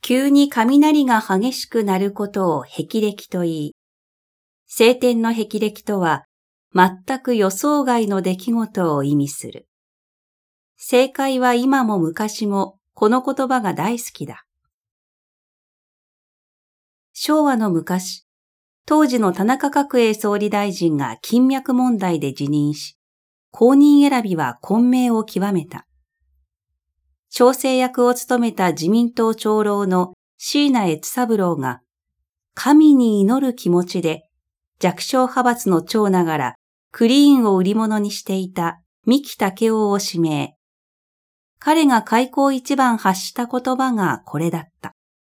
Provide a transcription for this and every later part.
急に雷が激しくなることを霹靂と言い、晴天の霹靂とは全く予想外の出来事を意味する。正解は今も昔もこの言葉が大好きだ。昭和の昔、当時の田中角栄総理大臣が金脈問題で辞任し、後任選びは混迷を極めた。調整役を務めた自民党長老の椎名悦三郎が、神に祈る気持ちで弱小派閥の長ながらクリーンを売り物にしていた三木武夫を指名。彼が開口一番発した言葉がこれだった。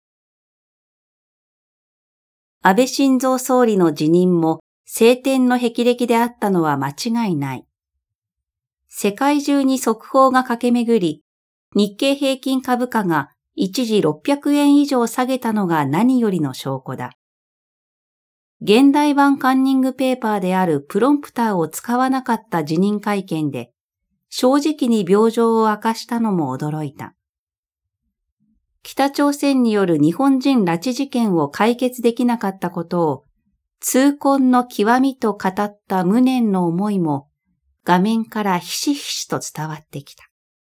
安倍晋三総理の辞任も晴天の霹靂であったのは間違いない。世界中に速報が駆け巡り、日経平均株価が一時600円以上下げたのが何よりの証拠だ。現代版カンニングペーパーであるプロンプターを使わなかった辞任会見で、正直に病状を明かしたのも驚いた。北朝鮮による日本人拉致事件を解決できなかったことを痛恨の極みと語った無念の思いも画面からひしひしと伝わってきた。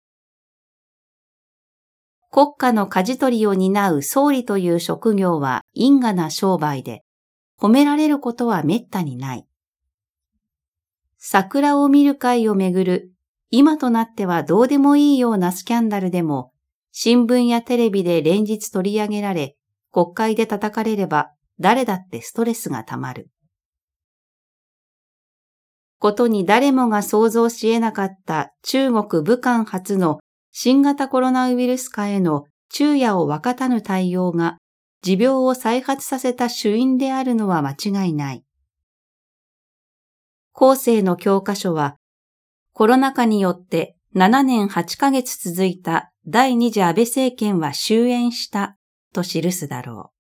国家の舵取りを担う総理という職業は因果な商売で、褒められることは滅多にない。桜を見る会をめぐる今となってはどうでもいいようなスキャンダルでも、新聞やテレビで連日取り上げられ、国会で叩かれれば誰だってストレスがたまる。ことに誰もが想像し得なかった中国武漢発の新型コロナウイルス化への昼夜を分かたぬ対応が持病を再発させた主因であるのは間違いない。後世の教科書は、コロナ禍によって7年8ヶ月続いた第二次安倍政権は終焉したと記すだろう。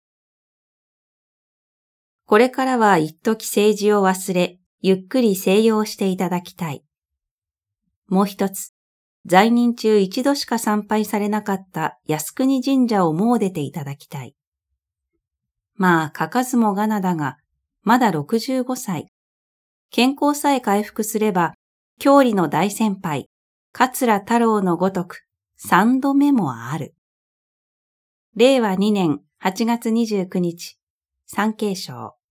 これからは一時政治を忘れ、ゆっくり静養していただきたい。もう一つ、在任中一度しか参拝されなかった靖国神社を詣でていただきたい。まあ、書かずもがなだが、まだ65歳。健康さえ回復すれば、郷里の大先輩、桂太郎のごとく、3度目もある。令和2年8月29日、産経省。